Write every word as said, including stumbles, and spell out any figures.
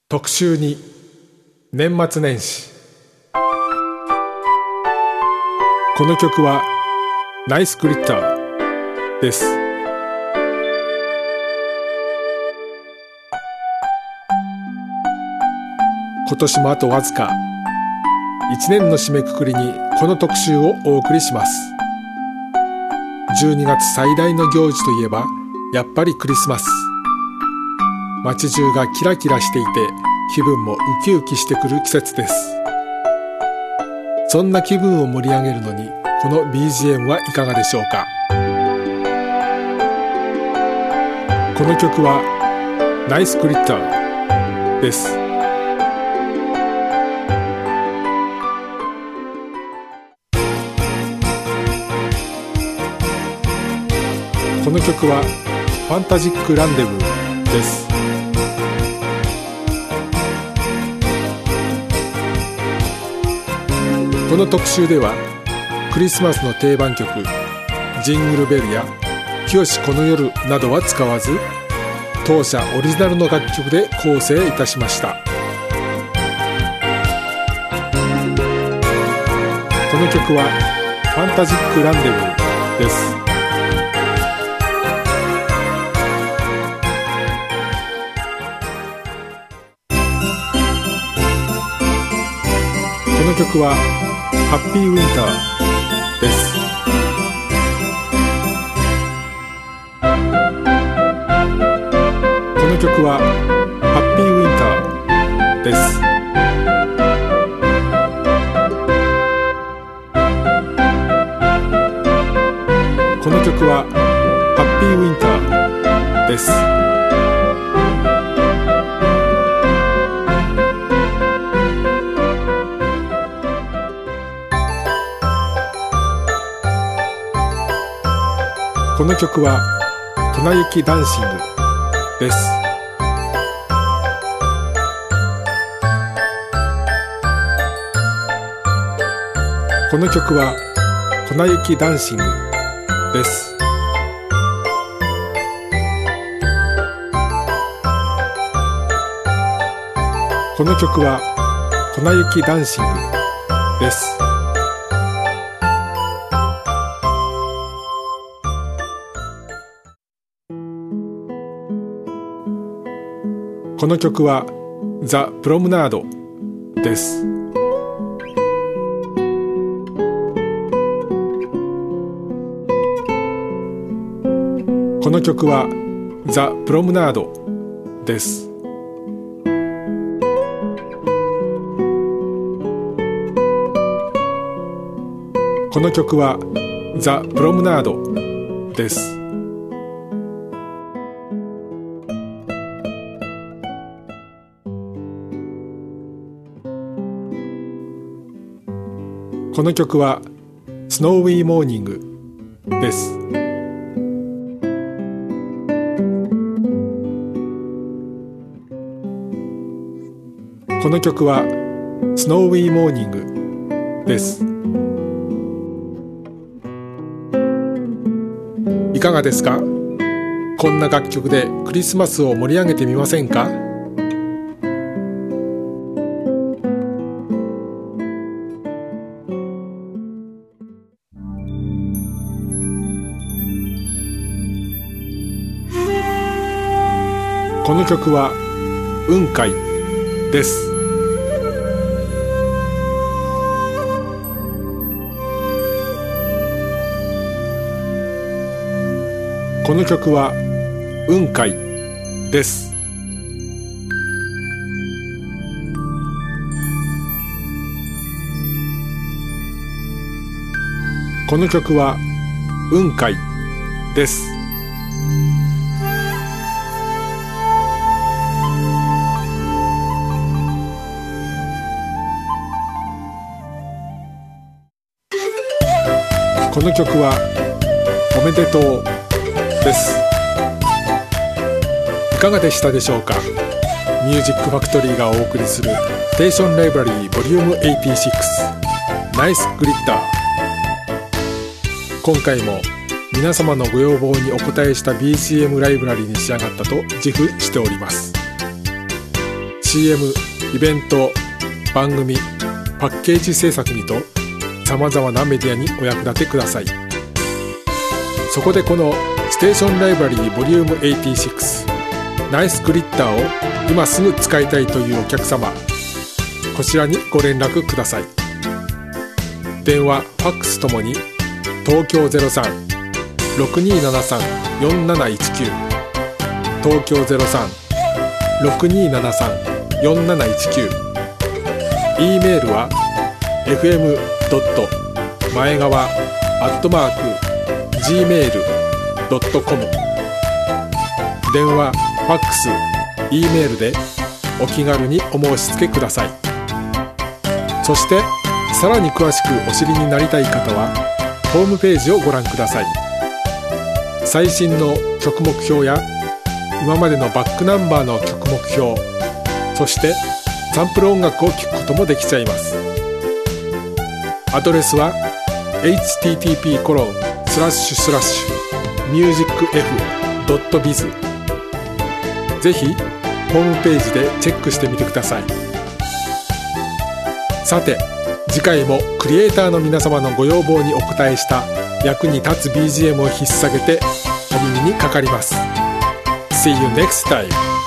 特集に年末年始。この曲はナイスグリッターです。今年もあとわずか。いちねんの締めくくりにこの特集をお送りします。じゅうにがつ最大の行事といえばやっぱりクリスマス。街中がキラキラしていて気分もウキウキしてくる季節です。そんな気分を盛り上げるのにこの ビージーエム はいかがでしょうか。この曲はナイスグリッターです。この曲はファンタジックランデブーです。この特集ではクリスマスの定番曲ジングルベルや清しこの夜などは使わず、当社オリジナルの楽曲で構成いたしました。この曲はファンタジックランデブーです。この曲はハッピーウィンターです。この曲はハッピーウィンターです。この曲はハッピーウィンターです。この曲は粉雪ダンシングです。この曲は粉雪ダンシングです。この曲は粉雪ダンシングです。この曲はザ・プロムナードです。この曲はザ・プロムナードです。この曲はザ・プロムナードです。この曲はスノーウィーモーニングです。この曲はスノーウィーモーニングです。いかがですか？こんな楽曲でクリスマスを盛り上げてみませんか？この曲は雲海です。この曲は雲海です。この曲は雲海です。この曲はおめでとうです。いかがでしたでしょうか。ミュージックファクトリーがお送りするステーションライブラリーボリュームはちじゅうろくナイスグリッター。今回も皆様のご要望にお応えした ビージーエム ライブラリに仕上がったと自負しております。 シーエム、イベント、番組、パッケージ制作にとさまざまなメディアにお役立てください。そこでこのステーションライブラリー ボリュームはちじゅうろく ナイスグリッターを今すぐ使いたいというお客様、こちらにご連絡ください。電話、ファックスともに東京 ゼロさん ろくにーななさん よんなないちきゅう 東京 ゼロさん ろくにーななさん よんなないちきゅう、 E メールは エフエム 前川 アットマーク ジーメール ドットコム、 電話、ファックス、E メールでお気軽にお申し付けください。そしてさらに詳しくお知りになりたい方はホームページをご覧ください。最新の曲目標や今までのバックナンバーの曲目標、そしてサンプル音楽を聴くこともできちゃいます。アドレスは エイチティーティーピーコロンスラッシュスラッシュミュージックエフドットビズ、 ぜひホームページでチェックしてみてください。さて次回もクリエイターの皆様のご要望にお応えした役に立つ ビージーエム を引っ提げてお耳にかかります。See you next time!